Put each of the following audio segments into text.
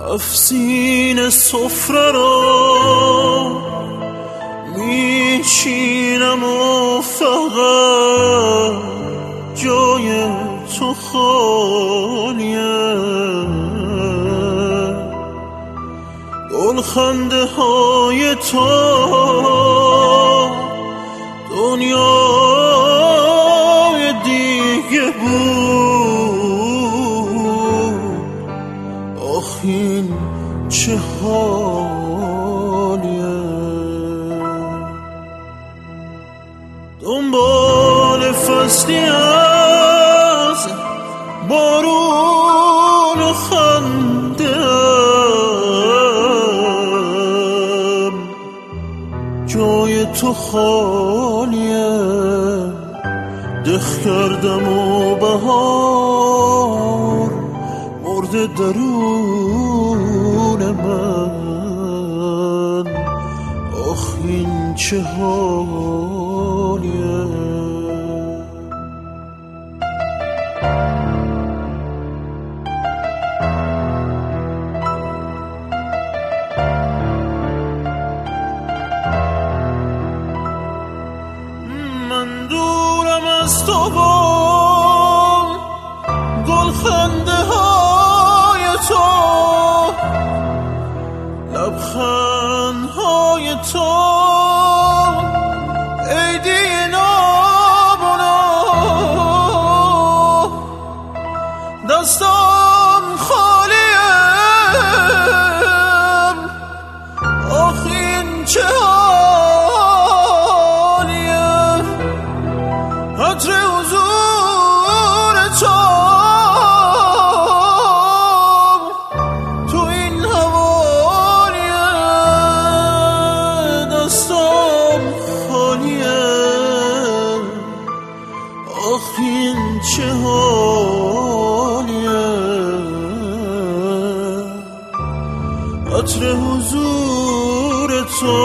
افسین سفره را میچینم و فقط جای تو خالیه. گلخنده های تو دنیای دیگه بود. آخ این چه حالیه. دنبال فصلی از بارون و خنده‌ام، جای تو خالیه. دخ کردم و بهار مرده درون من. آخ این چه حالیه. من دورم از تو با گلخنده های تو، لبخند های تو، عیدی نابنا. دستم خالیه. آخ این چه حالیه. عطر حضور تو تو این حوالیه. دستم خالیه. آخ این چه حالیه. عطر حضور تو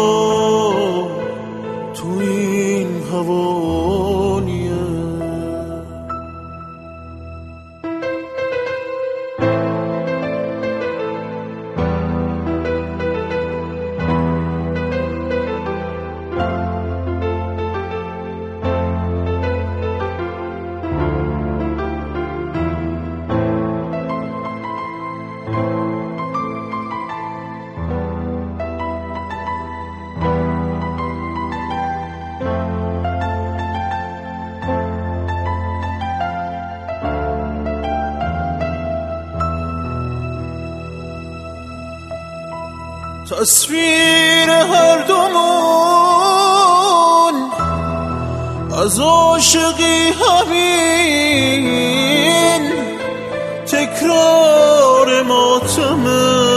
تو این حوالیه. تصویر هر دومون از عاشقی همین تکرار ماتمه.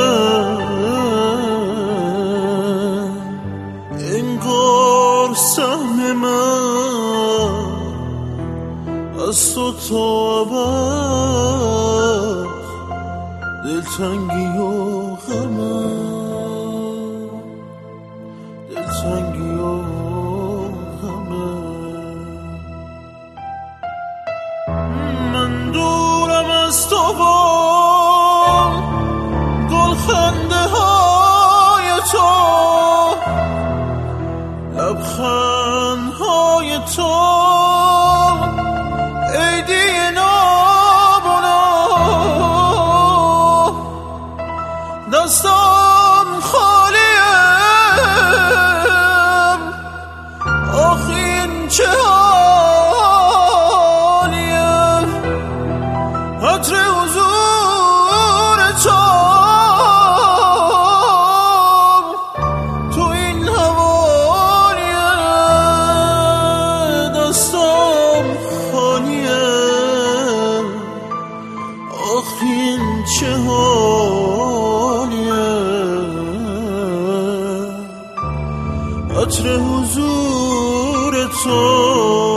انگار سهم من از تو تا ابد دلتنگی و غمه. دلتنگی و غمه. من دورم از تو با گلخنده های تو، لبخند های تو، عیدی نابنا. دستم خالیه. آخ این چه حالیه. عطر حضور تو تو این حوالیه. دستم خالیه. آخ این چه حالیه. عطر حضور تو